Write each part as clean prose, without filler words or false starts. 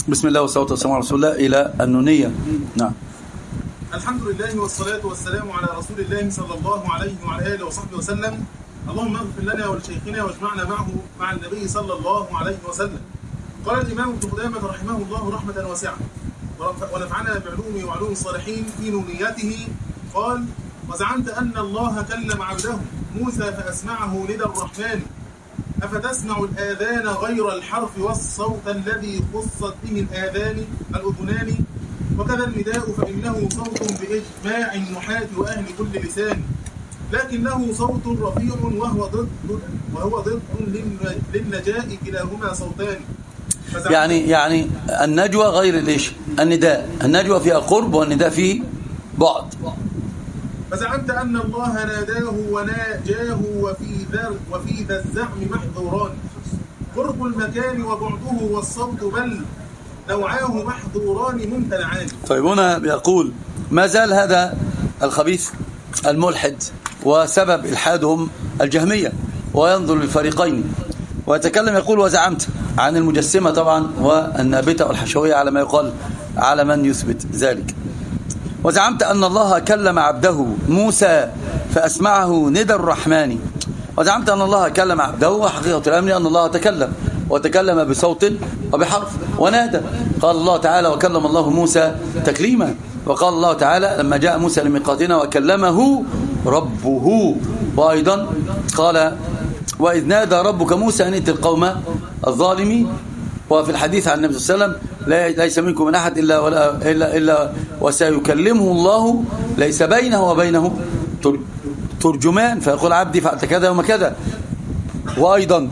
بسم الله والصلاة والسلام على رسول الله إلى النونية. نعم. الحمد لله والصلاة والسلام على رسول الله صلى الله عليه وعلى آله وصحبه وسلم. اللهم اغفر لنا ولشيخنا واجمعنا معه مع النبي صلى الله عليه وسلم. قال الإمام ابن قدامة رحمه الله رحمة واسعة ونفعنا بعلومه وعلوم الصالحين في نونيته. قال: وزعمت أن الله كلم عبده موسى فأسمعه ندى الرحمن، أفتسمع الآذان غير الحرف والصوت الذي خصت به الأذنان، وكذا النداء فإنه صوت بإجماع النحاة وأهل كل لسان، لكنه صوت رفيع وهو ضد للنجاء، كلاهما صوتان. يعني النجوى غير ليش النداء، النجوى فيها قرب والنداء فيه بعد. فزعمت أن الله ناداه وناجاه وفي ذا الزعم محظوران، قرب المكان وبعده والصوت بل نوعاه محظوران ممتنعان. طيب هنا بيقول ما زال هذا الخبيث الملحد وسبب إلحادهم الجهمية، وينظر للفريقين ويتكلم يقول: وزعمت عن المجسمة طبعا والنابتة والحشوية على ما يقال على من يثبت ذلك. وزعمت أن الله كلم عبده موسى فأسمعه ندى الرحمن. وزعمت أن الله كلم عبده، وحقيقة الأمر أن الله تكلم، وتكلم بصوت وبحرف ونادى. قال الله تعالى: وكلم الله موسى تكليما. وقال الله تعالى لما جاء موسى لميقاتنا وكلمه ربه. وأيضا قال: وإذ نادى ربك موسى أن ائت القوم الظالمين. وفي الحديث عن النبي صلى الله عليه وسلم: ليس منكم من أحد إلا وسيكلمه الله، ليس بينه وبينه ترجمان، فيقول: عبدي فعلت كذا وما كذا. وأيضا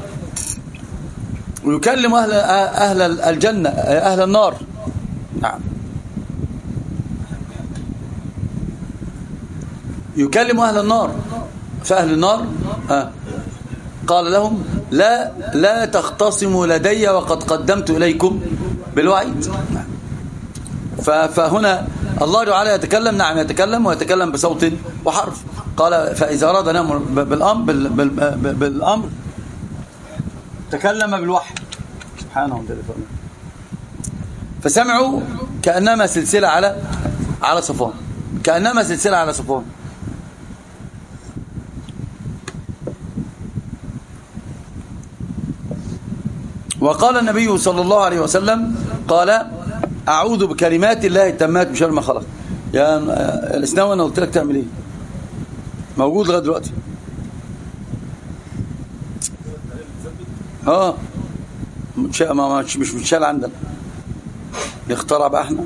ويكلم أهل الجنة أهل النار. نعم، يكلم أهل النار، فأهل النار قال لهم: لا تختصموا لدي وقد قدمت إليكم بالوعيد. فهنا الله تعالى يتكلم، نعم يتكلم، ويتكلم بصوت وحرف. قال: فإذا أراد أن يأمر بالأمر تكلم بالوحي سبحانه وتعالى. فسمعوا كأنما سلسلة على صفوان، كأنما سلسلة على صفوان. وقال النبي صلى الله عليه وسلم: قال: أعوذ بكلمات الله التامات من شر ما خلق. يا الإسناوي أنا قلت لك تعمل إيه؟ موجود لغاية دلوقتي. مش متشال عندنا، نخترع بقى احنا.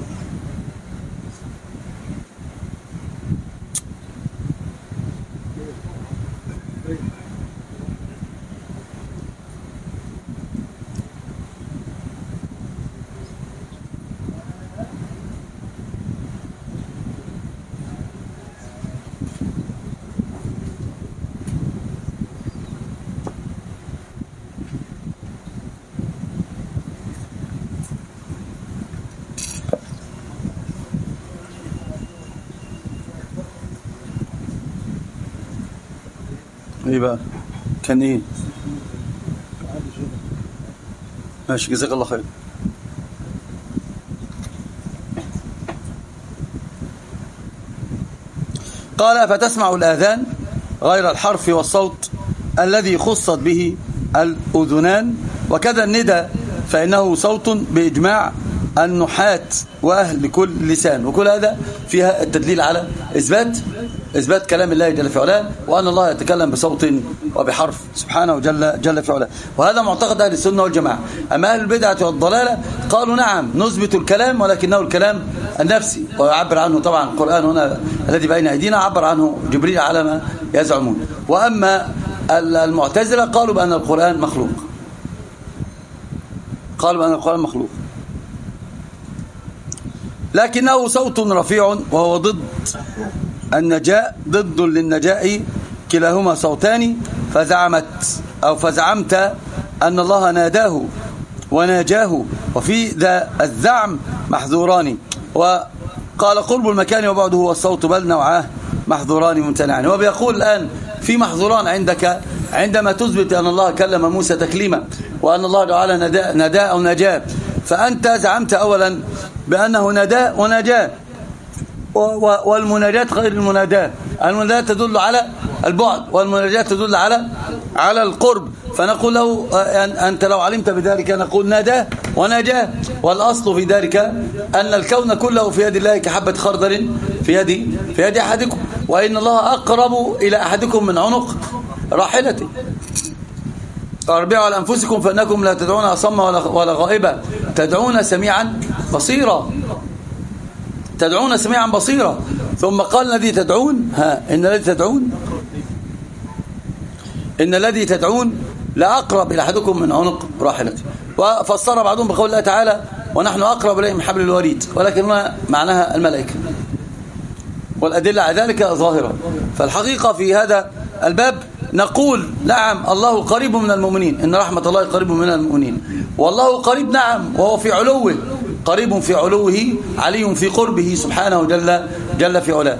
ايه بقى كان ايه؟ ماشي، جزاك الله خير. قال: فتسمع الآذان غير الحرف والصوت الذي خصت به الأذنان، وكذا الندى فإنه صوت بإجماع النحاة وأهل كل لسان. وكل هذا فيها التدليل على إثبات كلام الله جل في علاه، وأن الله يتكلم بصوت وبحرف سبحانه جل في علاه. وهذا معتقد أهل السنة والجماعة. أما أهل البدعة والضلالة قالوا: نعم نثبت الكلام، ولكنه الكلام النفسي، ويعبر عنه طبعا القرآن هنا الذي بين أيدينا عبر عنه جبريل على ما يزعمون. وأما المعتزلة قالوا بأن القرآن مخلوق، لكنه صوت رفيع وهو ضد للنجاء، كلاهما صوتان. فزعمت أن الله ناداه وناجاه، وفي ذا الزعم محظوران. وقال: قرب المكان وبعده والصوت بل نوعاه محظوران ممتنعان. وبيقول الآن في محظوران عندك عندما تثبت أن الله كلم موسى تكليما، وأن الله تعالى نداء أو نجاه، فأنت زعمت أولا بأنه نداء ونجاة، والمناجاة غير المناداة. المناداة تدل على البعد، والمناجاة تدل على القرب. فنقول له أنت لو علمت بذلك نقول ناداه ونجاه. والأصل في ذلك أن الكون كله في يد الله كحبة خردل في يد أحدكم، وإن الله أقرب إلى أحدكم من عنق راحلته. أربعوا على أنفسكم فإنكم لا تدعون أصم ولا غائبا، تدعون سميعا بصيرا، تدعون سميعا بصيرا. ثم قال الذي تدعون إن الذي تدعون لأقرب إلى أحدكم من عنق راحلته. وفسر بعضهم بقول الله تعالى ونحن أقرب إليه من حبل الوريد، ولكن معناها الملائكة، والأدلة على ذلك ظاهرة. فالحقيقة في هذا الباب نقول نعم الله قريب من المؤمنين، إن رحمة الله قريب من المؤمنين، والله قريب نعم، وهو في علوه، قريب في علوه، علي في قربه سبحانه جل في علاه.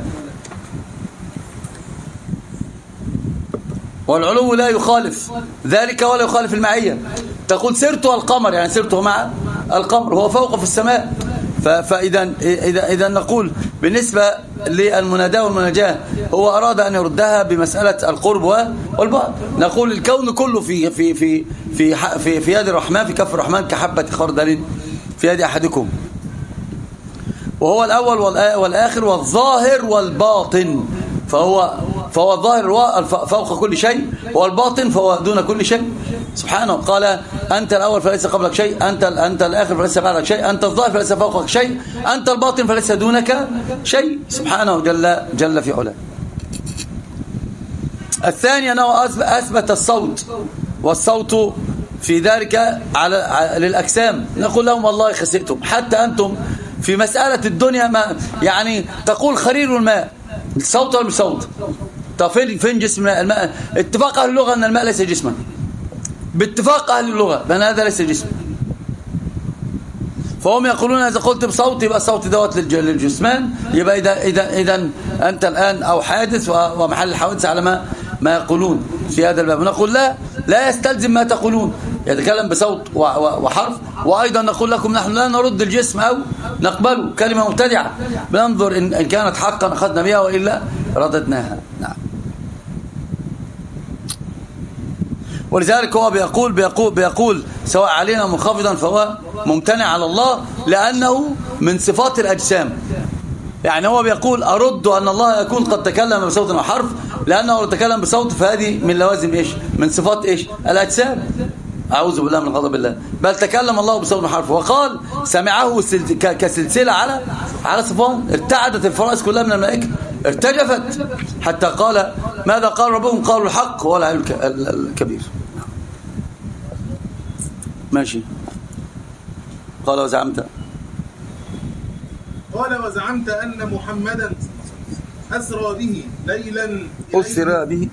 والعلو لا يخالف ذلك ولا يخالف المعية. تقول سرت القمر، يعني سرته مع القمر، هو فوق في السماء. فإذا نقول بالنسبة للمناداة والمناجاة هو أراد أن يردها بمسألة القرب والبعد. نقول الكون كله في يد الرحمن، في كف الرحمن كحبة خردل في يد أحدكم، وهو الأول والآخر والظاهر والباطن. فهو الظاهر فوق كل شيء، والباطن فهو دون كل شيء سبحانه. قال أنت الأول فليس قبلك شيء، أنت الآخر فليس بعدك شيء، أنت الظاهر فليس فوقك شيء، أنت الباطن فليس دونك شيء سبحانه جل في علاه. الثاني أنه أثبت الصوت، والصوت في ذلك للأجسام. نقول لهم والله خسئتم، حتى أنتم في مسألة الدنيا ما يعني تقول خرير الماء صوت ولا مش صوت؟ طب فين جسم الماء؟ اتفاق أهل اللغة أن الماء ليس جسما، باتفاق أهل اللغة بأن هذا ليس جسم. فهم يقولون إذا قلت بصوت يبقى الصوت دوت للجسمان، يبقى إذا أنت الآن أو حادث ومحل الحوادث على ما يقولون في هذا الباب. نقول لا يستلزم ما تقولون، يتكلم بصوت وحرف. وأيضا نقول لكم نحن لا نرد الجسم أو نقبله، كلمة مبتدعة بننظر إن كانت حقا أخذنا بها وإلا رددناها. نعم. ولذلك هو بيقول سواء علينا منخفضا فهو ممتنع على الله، لأنه من صفات الأجسام. يعني هو بيقول أرد أن الله يكون قد تكلم بصوت أو حرف، لأنه لو تكلم بصوت فهذه من لوازم إيش؟ من صفات إيش؟ الأجسام. أعوذ بالله من غضب الله. بل تكلم الله بصوت وحرف، وقال سمعه كسلسلة على صفوان، ارتعدت الفرائس كلها من الملائكة، ارتجفت حتى قال ماذا قال ربهم؟ قالوا الحق هو العلي الكبير. ماشي. قال وزعمت أن محمدا أسرى به ليلا، أسرى به،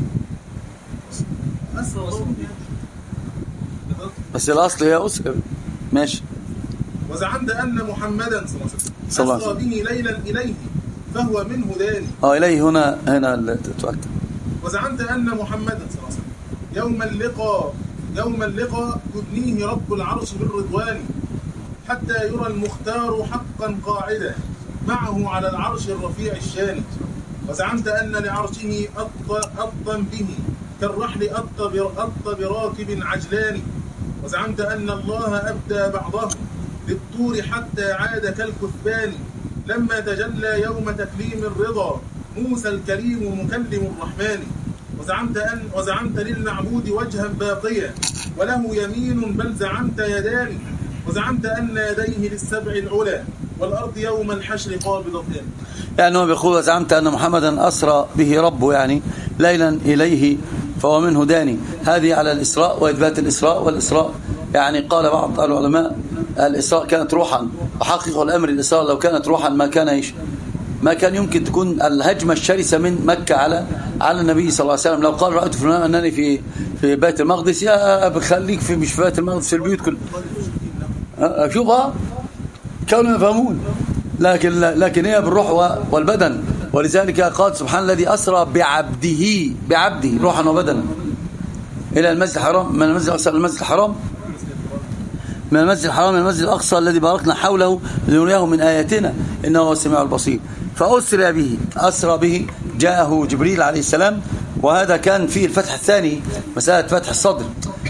بس الأصل هي أسرى. ماشي. وزعمت أن محمدا صلى الله عليه وسلم أسرى به ليلا إليه فهو منه داني. إليه هنا تؤكد. وزعمت أن محمدا صلى الله عليه وسلم يوم اللقاء يدنيه رب العرش بالرضوان، حتى يرى المختار حقا قاعدا معه على العرش الرفيع الشان. وزعمت أن لعرشه أطا به كالرحل أط براكب عجلان. وزعمت أن الله أبدى بعضه للطور حتى عاد كالكثبان، لما تجلى يوم تكليم الرضا موسى الكريم مكلم الرحمن. وزعمت للمعبود وجها باقيا وله يمين بل زعمت يدان. وزعمت أن يديه للسبع العلا والأرض يوم الحشر قابضتان. يعني هو بيقول وزعمت أن محمدا أسرى به ربه، يعني ليلا إليه فهو منه داني. هذه على الإسراء وإثبات الإسراء. والإسراء يعني قال بعض العلماء الإسراء كانت روحا، وحقيقة الأمر الإسراء لو كانت روحا ما كان يمكن تكون الهجمة الشرسة من مكة على النبي صلى الله عليه وسلم. لو قال رأيت في المنام أنني في بيت المقدس، يا بخليك مش في بيت المقدس، في البيوت كلها. شوفها كانوا يفهمون، لكن هي بالروح والبدن. ولذلك قال سبحان الذي أسرى بعبده روحا وبدنا إلى المسجد الحرام، من المسجد الأقصى إلى المسجد الحرام من المسجد الحرام إلى المسجد الأقصى الذي باركنا حوله لنريه من آياتنا إنه هو السميع البصير. أسرى به جاءه جبريل عليه السلام، وهذا كان فيه الفتح الثاني، مسألة فتح الصدر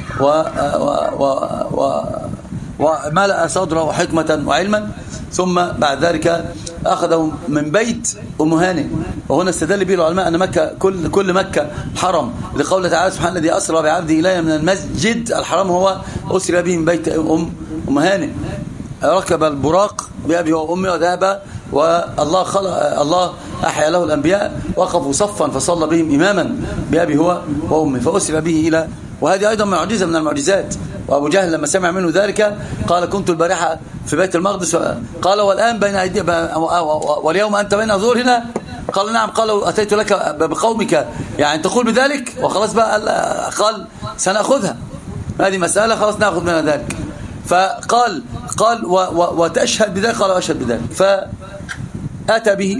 وملأ صدره حكمة وعلما. ثم بعد ذلك أخذه من بيت أم هانئ، وهنا استدل به العلماء أن مكة كل مكة حرم، لقوله تعالى سبحانه الذي أسرى بعبده إليه من المسجد الحرام هو أسرى به من بيت أم هانئ. ركب البراق بأبي وأمي وذهب، الله أحيا له الأنبياء وقفوا صفا فصلى بهم إماما بأبي هو وأمي، فأسرى به إلى، وهذه أيضا معجزة من المعجزات. وأبو جهل لما سمع منه ذلك قال كنت البارحة في بيت المقدس، قال والآن بين واليوم أنت بين ظهورنا، قال نعم، قالوا أتيت لك بقومك يعني تقول بذلك، وخلاص بقى قال سنأخذها، هذه مسألة خلاص نأخذ منها ذلك. فقال وتشهد بذلك، قال أشهد بذلك. فأتى به،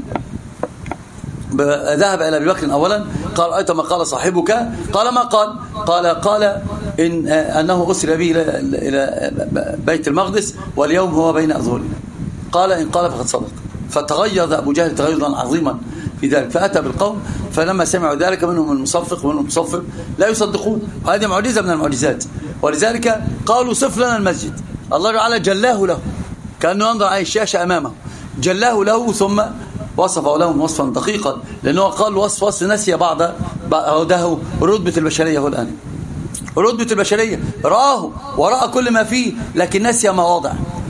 ذهب إلى أبي بكر أولا، قال رأيت ما قال صاحبك؟ قال ما قال أنه أسرى به إلى بيت المقدس واليوم هو بين أظهرنا. قال إن قال فقد صدق. فتغيظ أبو جهل تغيظا عظيما في ذلك، فأتى بالقوم، فلما سمعوا ذلك منهم المصفق ومنهم المصفر لا يصدقون، وهذه معجزة من المعجزات. ولذلك قالوا صف لنا المسجد، الله تعالى جلاه له كأنه ينظر على الشاشة أمامه، جلاه له ثم وصفه لهم وصفا دقيقا، لأنه قال وصف نسي بعض ده رتبة البشرية. هو الآن رتبة البشرية رآه ورأى كل ما فيه، لكن نسي مواضع،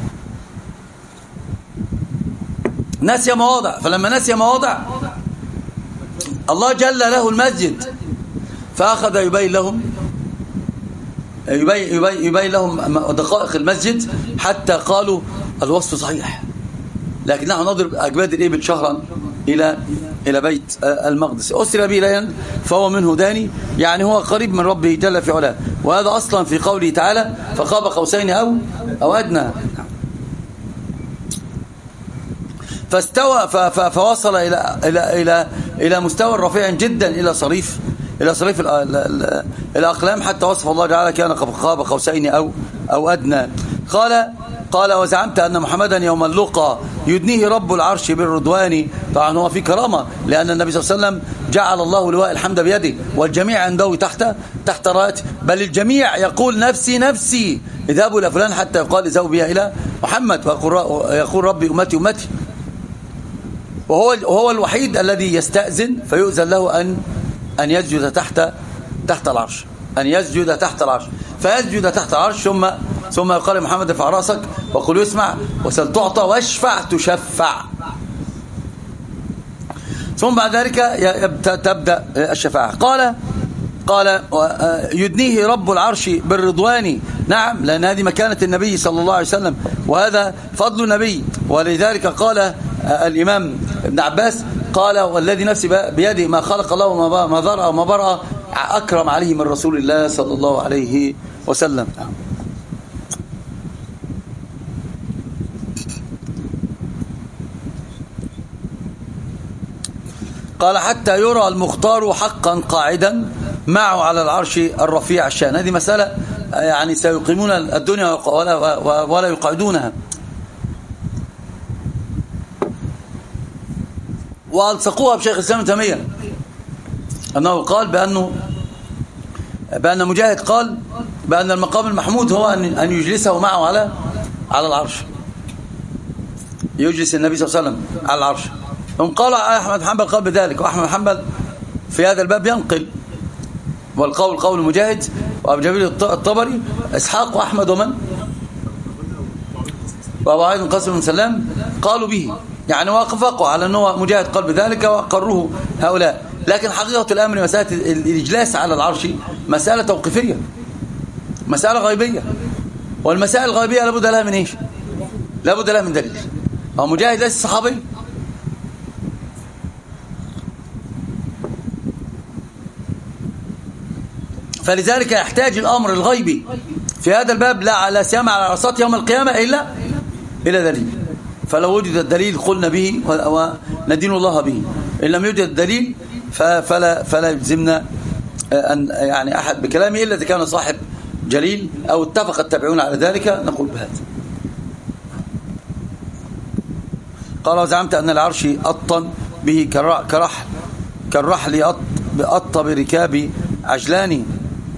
فلما نسي مواضع الله جل له المسجد، فأخذ يبين لهم دقائق المسجد حتى قالوا الوصف صحيح، لكن نحن نضرب أجباد الإبل شهرا إلى بيت المقدس. أسر به ليلا فهو منه داني، يعني هو قريب من ربه جل في علاه، وهذا أصلا في قوله تعالى فقاب قوسين أو أدنى. فاستوى فوصل إلى مستوى رفيع جدا إلى صريف الأقلام، حتى وصف الله تعالى كان قاب قوسين أو أدنى. قال وزعمت أن محمدا يوم اللقى يدنيه رب العرش بالرضوان. طبعا هو في كرامة، لأن النبي صلى الله عليه وسلم جعل الله لواء الحمد بيده، والجميع عنده تحت رايته، بل الجميع يقول نفسي نفسي، اذهبوا إلى فلان حتى يقال اذهبوا بها إلى محمد، ويقول ربي أمتي أمتي. وهو الوحيد الذي يستأذن فيؤذن له أن يسجد تحت العرش، فيسجد تحت العرش، ثم يقال محمد ارفع راسك وقل يسمع وسل تعطى واشفع تشفع. ثم بعد ذلك تبدأ الشفاعة. قال يدنيه رب العرش بالرضوان. نعم، لأن هذه مكانة النبي صلى الله عليه وسلم، وهذا فضل النبي. ولذلك قال الإمام ابن عباس قال والذي نفسي بيده ما خلق الله وما ذرأ وما برأ أكرم عليه من رسول الله صلى الله عليه وسلم. قال حتى يرى المختار حقا قاعدا معه على العرش الرفيع الشان. هذه مسألة يعني سيقيمون الدنيا ولا يقعدونها. وألصقوها بشيخ الإسلام ابن تيمية أنه قال بأن مجاهد قال بأن المقام المحمود هو أن يجلسه معه على العرش، يجلس النبي صلى الله عليه وسلم على العرش. ثم قال أحمد بن حنبل قال بذلك، وأحمد بن حنبل في هذا الباب ينقل، والقول قول مجاهد وأبو جبير الطبري إسحاق وأحمد وأبو عيد القاسم بن سلام قالوا به، يعني وافقوا على أنه مجاهد قال بذلك وقروه هؤلاء. لكن حقيقة الأمر مسألة الإجلاس على العرش مسألة توقيفية، مسألة غيبية، والمسائل الغيبية لابد لها من إيش؟ لابد لها من دليل. ومجاهد ليس صحابي، فلذلك يحتاج الأمر الغيبي في هذا الباب لا سيما على عرصات يوم القيامة إلا دليل. فلو وجد الدليل قلنا به وندين الله به، إن لم يوجد الدليل فلا يلزمنا أن يعني أحد بكلامه إلا إذا كان صاحب جليل أو اتفق التابعون على ذلك نقول بهذا. قال وزعمت أن العرش أطن به كالرحل أط بركاب عجلان.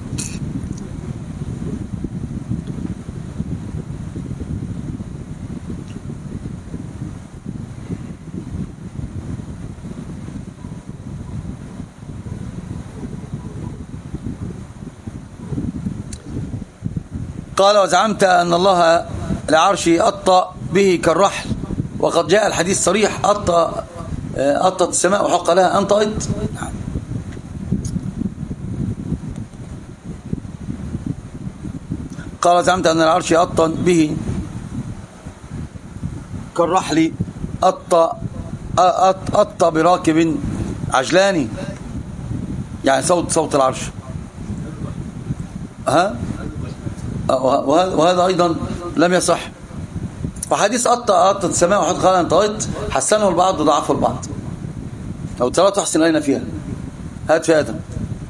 قال وزعمت أن الله العرش أط به كالرحل، وقد جاء الحديث صريح أطت السماء وحق لها أن تأط. قال وزعمت أن العرش أط به كالرحل أط براكب عجلاني، يعني صوت العرش. وهذا أيضا لم يصح. وحديث أطت السماء وحق لها أن تأط حسنه البعض وضعفه البعض، أو ترى تحسن علينا فيها. هات في آدم.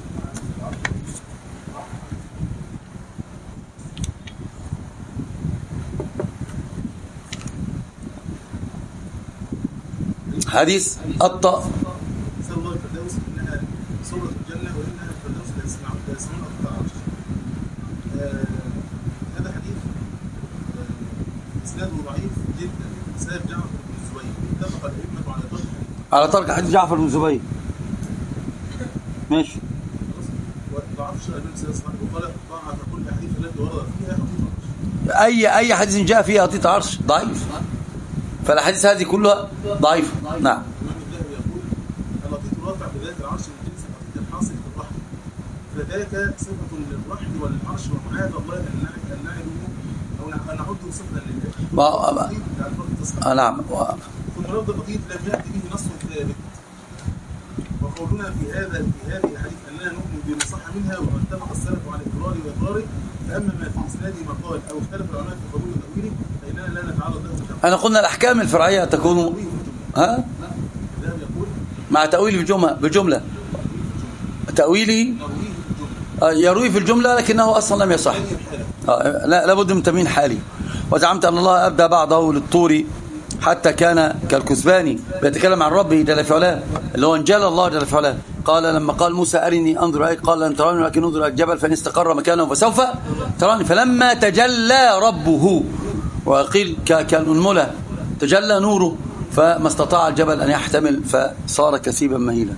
حديث أطأ سورة الفردوس إنها سورة الجنة وإنها الفردوس لا يسمعون أطاء العرش. هذا حديث إسناده ضعيف جدا. إسناد جعفر بن الزبير اتفق الأئمة على ترك حديث جعفر بن الزبير. ماشي. وضعفش النبي صلى الله عليه وسلم وقال ضعف كل الأحاديث التي ورد فيها أي حديث جاء فيها أطيط عرش ضعيف، فالحديث هذه كلها ضعيفة. نعم. اللطيف رافع بذات العرش من جنس اللطيف الحاصل في الرحل، فذاك صفة للرحل والعرش ومعاذ الله أن نعلمه أو نعده صفة لله. نعم. ثم لفظ اللطيف لم يأتي به نص ثابت، وقولنا في هذه الحديث أننا نؤمن بما صح منها وما اتفق السلف على إقراره وإقراره، فأما ما في إسناده مقال أو اختلف العلماء في قبول وتأويله فإننا لا نتعرض له. أنا قلنا الأحكام الفرعية تكون مع تأويله بجملة تأويله يروي في الجملة لكنه أصلا لم يصح. لا بد من تمين حالي. وزعمت أن الله أبدى بعضه للطور حتى كان كالكثباني، بيتكلم عن ربه جل في علاه اللي هو انجل الله جل في علاه. قال لما قال موسى أرني أنظر إليك قال لن تراني ولكن انظر إلى الجبل فإن استقر مكانه فسوف تراني. فلما تجلى ربه وقيل كالأنملة تجلى نوره فما استطاع الجبل أن يحتمل فصار كثيبا مهيلا.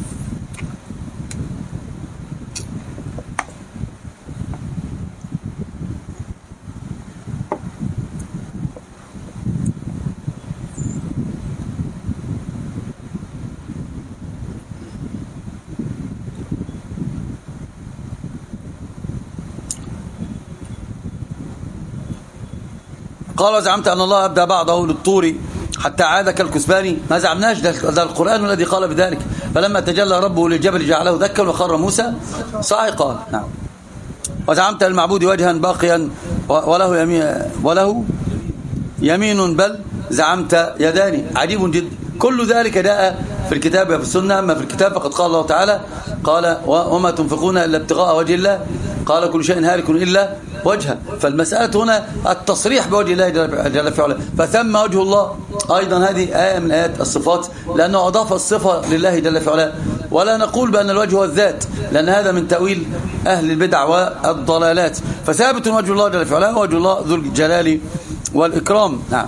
قال وزعمت أن الله أبدى بعضه للطور حتى عاد كالكثباني. ما زعمناش، ده القرآن الذي قال بذلك. فلما تجلى ربه للجبل جعله دكا وخر موسى صاعقا. نعم. وزعمت للمعبود وجها باقيا وله يمين بل زعمت يدان. عجيب جدا. كل ذلك جاء في الكتاب وفي السنة. أما في الكتاب فقد قال الله تعالى قال وما تنفقون إلا ابتغاء وجه الله قال كل شيء هالك إلا وجهه. فالمسألة هنا التصريح بوجه الله جل في علاه، فثم وجه الله. أيضا هذه آية من آيات الصفات لأنه أضاف الصفة لله جل في علاه. ولا نقول بأن الوجه هو الذات لأن هذا من تأويل أهل البدع والضلالات. فثابت وجه الله جل في علاه وجه الله ذو الجلال والإكرام. نعم.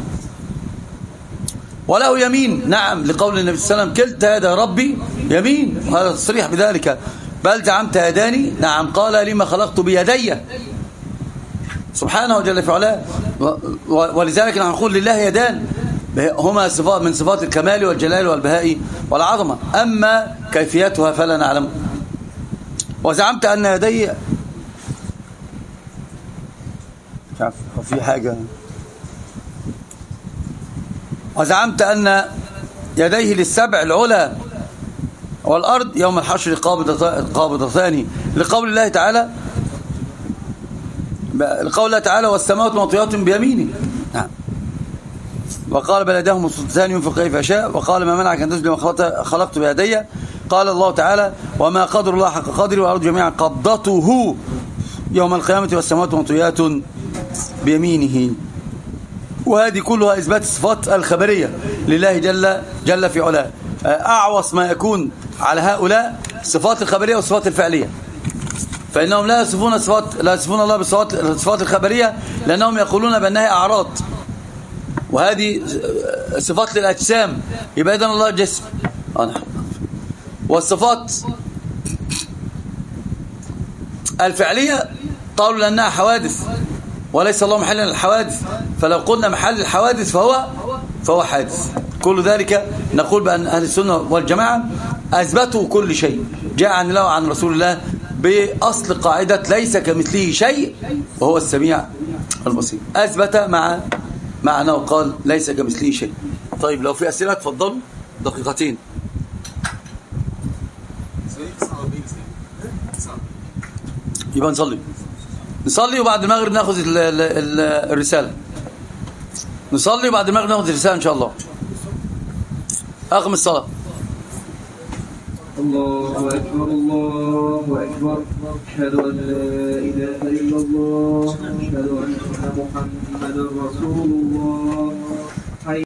وله يمين. نعم، لقول النبي صلى الله عليه وسلم كلتا يد ربي يمين، وهذا تصريح بذلك. بل زعمت يداني. نعم. قال لما خلقت بيدي سبحانه جل في علاه. ولذلك نحن نقول لله يدان هما صفات من صفات الكمال والجلال والبهاء والعظمة، أما كيفيتها فلا نعلم. وزعمت أن يدي في حاجة. وزعمت أن يديه للسبع العلا والأرض يوم الحشر قابضتان لقول الله تعالى والسماوات مطويات بيمينه. نعم. وقال بل يداه مبسوطتان ينفق كيف يشاء. وقال ما منعك أن تسجد لما خلقت بيدي. قال الله تعالى وما قدر الله حق قدره والأرض جميعا قبضته يوم القيامة والسماوات مطويات بيمينه. وهذه كلها إثبات الصفات الخبرية لله جل في علاه. أعوص ما يكون على هؤلاء الصفات الخبرية والصفات الفعلية، فإنهم لا يصفون الله بالصفات الخبرية لأنهم يقولون بأنها أعراض، وهذه صفات للأجسام، يبقى إذن الله جسم. والصفات الفعلية قالوا لأنها حوادث وليس الله محلا للحوادث، فلو قلنا محل الحوادث فهو حادث. كل ذلك نقول بأن أهل السنة والجماعة أثبتوا كل شيء جاء عن الله وعن رسول الله بأصل قاعدة ليس كمثله شيء وهو السميع البصير. أثبت مع أنه قال ليس كمثله شيء. طيب لو في أسئلة تفضلوا، دقيقتين. يبقى نصلي وبعد المغرب ناخذ الرسالة. نصلي وبعد المغرب ناخذ الرسالة إن شاء الله. أقم الصلاة. الله أكبر الله أكبر، أشهد أن لا إله إلا الله، أشهد أن محمدا رسول الله.